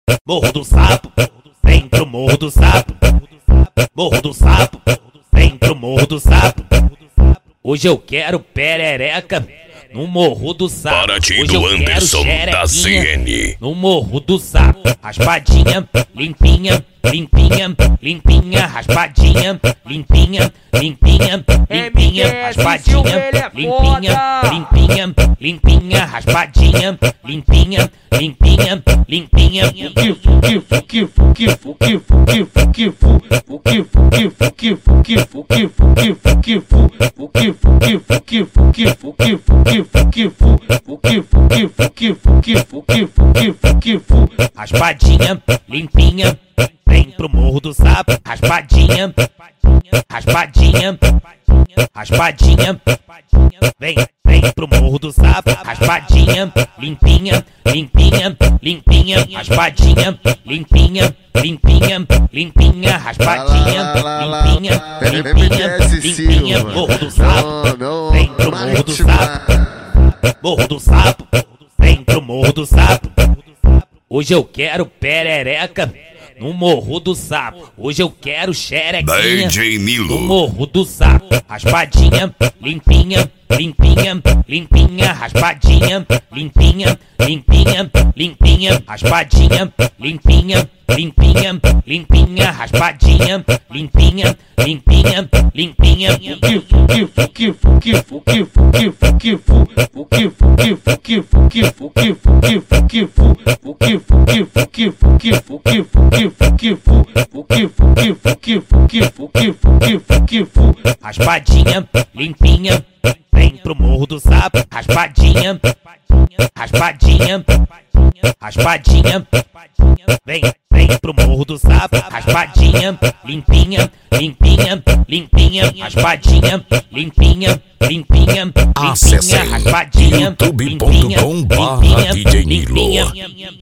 Morro do Sapo, vem pro Morro do Sapo. Morro do Sapo, vem pro Morro do Sapo. Hoje eu quero perereca no Morro do Sapo. Paraty Hoje do eu quero Anderson da CN. no Morro do Sapo. Raspadinha, limpinha, limpinha, limpinha, raspadinha, limpinha, limpinha, limpinha, raspadinha, limpinha, limpinha, limpinha, raspadinha, limpinha, limpinha, limpinha. Raspadinha, limpinha, vem pro Morro do Sapo. Raspadinha, raspadinha, raspadinha, vem pro Morro do Sapo. Raspadinha, limpinha, limpinha, limpinha, raspadinha, limpinha, limpinha, limpinha, raspadinha, limpinha, limpinha, limpinha. Morro do Sapo, vem pro Morro do Sapo. Morro do Sapo, vem pro Morro do Sapo. Hoje eu quero perereca no Morro do Sapo. Hoje eu quero xerequinha DJ no Nilo. Morro do Sapo. Raspadinha, limpinha, limpinha, limpinha, raspadinha, limpinha, limpinha, limpinha, raspadinha, limpinha, limpinha, limpinha, raspadinha, limpinha, limpinha, limpinha. Raspadinha, limpinha, vem pro Morro do Sapo. Raspadinha, raspadinha, raspadinha, vem pro Morro do Sapo. Raspadinha, limpinha, limpinha, limpinha, raspadinha, limpinha, limpinha, Acesse limpinha, raspadinha, limpinha, youtube.com/DJ Nilo. limpinha.